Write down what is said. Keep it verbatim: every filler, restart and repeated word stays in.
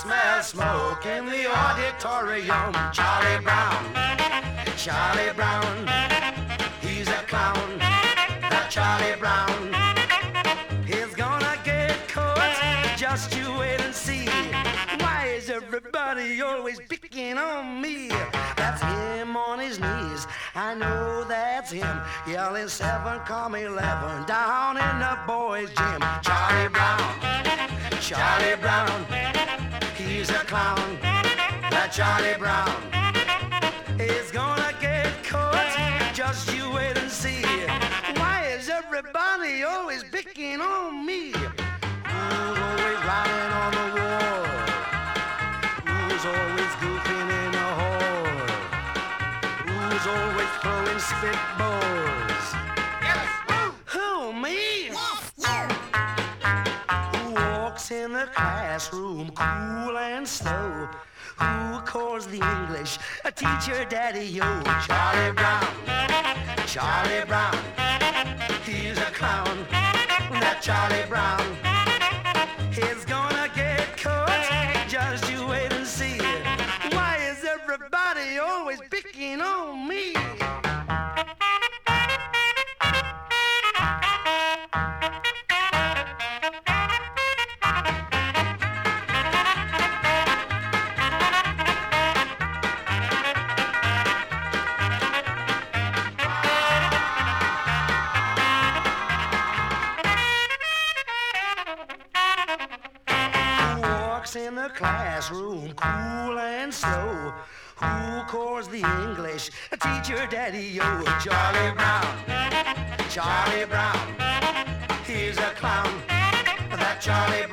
smell smoke in the auditorium. Charlie Brown, Charlie Brown, he's a clown. That Charlie Brown, he's gonna get caught. Just you wait and see. Why is everybody always picking on me? That's him on his knees. I know that's him. Yelling seven, come eleven down in the boys' gym. Charlie Brown, Charlie Brown, he's a clown. That Charlie Brown is gonna get caught. Just you wait and see. Why is everybody always picking on me? Who's always riding on the wall? Who's always goofing in the hall? Who's always throwing spitballs? Yes, who? Who, me? Yes, you. Who walks in the classroom cool and slow? Who calls the English a teacher daddy-o? Charlie Brown, Charlie Brown, he's a clown. That Charlie Brown is gonna get caught. Just you wait and see. Why is everybody always picking on me? In the classroom, cool and slow. Who calls the English a teacher daddy-o? Charlie Brown, Charlie Brown, he's a clown. That Charlie